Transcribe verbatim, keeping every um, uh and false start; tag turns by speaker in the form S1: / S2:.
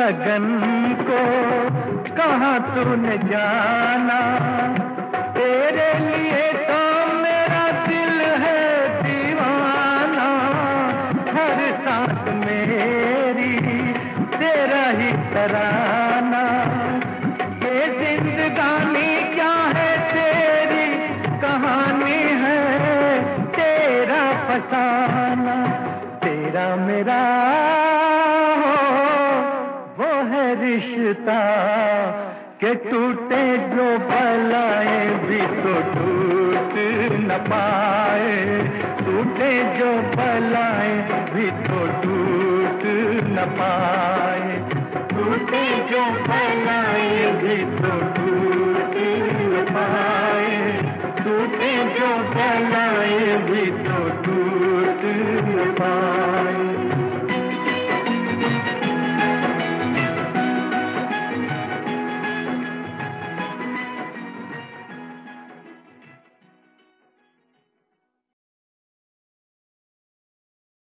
S1: लगन को कहाँ तूने जाना, तेरे लिए तो मेरा दिल है दीवाना, हर सांस मेरी तेरा ही तराना। ये जिंदगानी क्या है तेरी कहानी है, तेरा फसाना, तेरा मेरा हो वो है रिश्ता, के टूटे जो भलाए भी तो टूट न पाए, टूटे जो भलाए भी तो टूट न पाए, टूटे जो भलाए भी तो टूट